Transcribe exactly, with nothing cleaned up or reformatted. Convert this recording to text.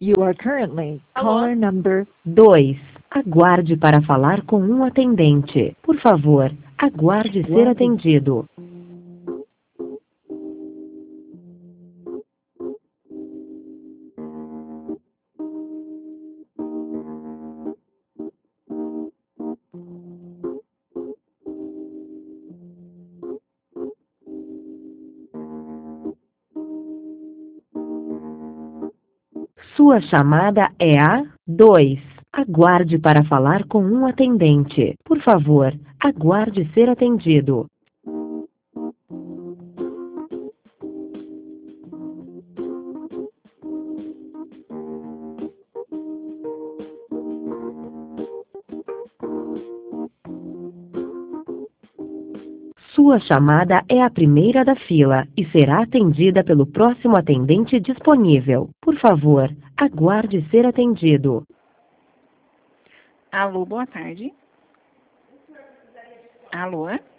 You are currently Alô? caller number. dois. Aguarde para falar com um atendente. Por favor, aguarde ser atendido. Sua chamada é a dois. Aguarde para falar com um atendente. Por favor, aguarde ser atendido. Sua chamada é a primeira da fila e será atendida pelo próximo atendente disponível. Por favor, aguarde ser atendido. Alô, boa tarde. Alô?